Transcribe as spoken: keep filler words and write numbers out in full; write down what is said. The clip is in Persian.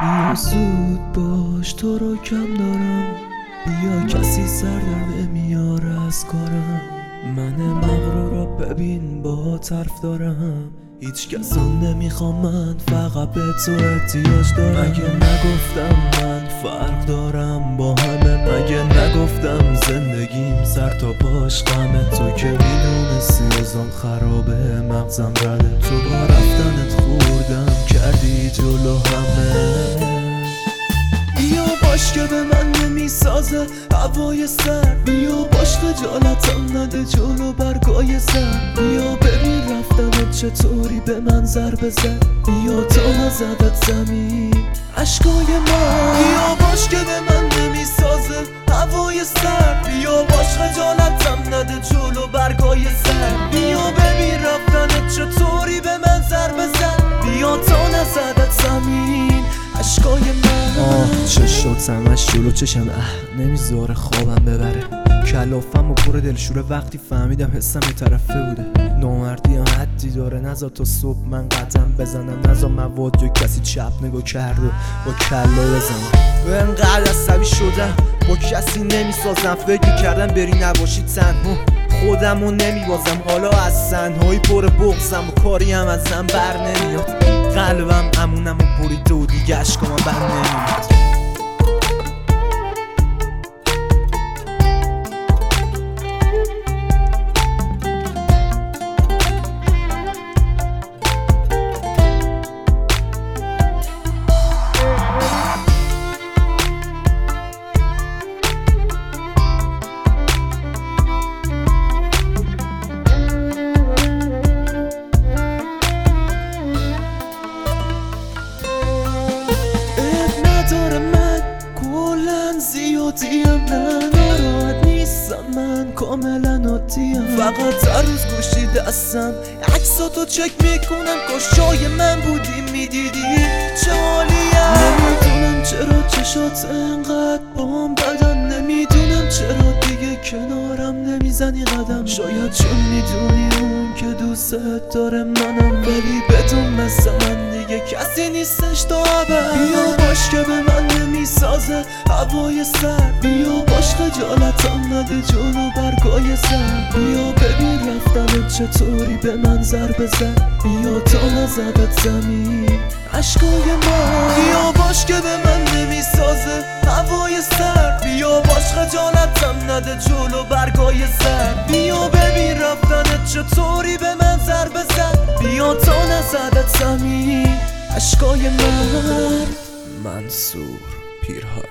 بیا زود باش تو رو کم دارم، بیا کسی سر در نمیاره از کارم. من مغرور رو ببین با طرف دارم، هیچ کس نمیخوام، من فقط به تو احتیاج دارم. مگه نگفتم من فرق دارم با همه؟ مگه نگفتم زندگیم سر تا پاش غمه؟ تو که میدونستی اوضاعم خرابه، مغزم رده، تو با رفتنت خوردم کردی جلو همه. بیا باش که به من نمیسازه هوای سر، بیا باش خجالتم نده جلو برگای سر. بیا ببین رفتنت چطوری به من ضربه زد، بیا تا نزدت زمین عشقای من. بیا باش که به من نمیسازه هوای سر، بیا باش خجالتم نده جلو برگای سر. بیا ببین رفتنت چطوری به من ضربه زد، بیا تا نزدت زمین عشقای من. آه چه شد سمش جلو چشم، اه نمیذاره خوابم ببره. کلافم و پر دلشوره وقتی فهمیدم حسم یه طرفه بوده. نامردی هم حدی داره، نزا تا صبح من قدم بزنم، نزا مواد یا کسی چپ نگاه کرد و با کله بزنم. انقدر عصبی شدم با کسی نمیسازم، فکر میکردم بری نباشی تنها، خودمو نمیبازم. حالا از تنهایی پر بغضم و کاری هم ازم بر نمیاد. قلبم امونم و بریده و دیگه عشقام بر نمیاد. زیادیم نه ناراحت نیستم، من کاملا عادیم. فقط هر روز گوشی دستم عکساتو چک میکنم، کاش جای من بودی میدیدی چه حالیم. نمیدونم چرا چشات انقدر بام بدن، نمیدونم چرا دیگه کنارم نمیزنی قدم. شاید چون میدونی اون که دوست داره منم، ولی بدون مثل من دیگه کسی نیستش تا ابد. بیا باش که به من نمیسازه هوای سر، بیا باش خجالتم نده جلو برگای سر. بیا ببین رفتنت چطوری به من ضربه زد، بیا تا نزدت زمین عشقای من. بیا باش که به من نمیسازه هوای سر، بیا باش خجالتم نده جلو برگای سر. بیا ببین رفتنت چطوری به من ضربه زد، بیا تا نزدت زمین عشقای من. منصور پیرهاد.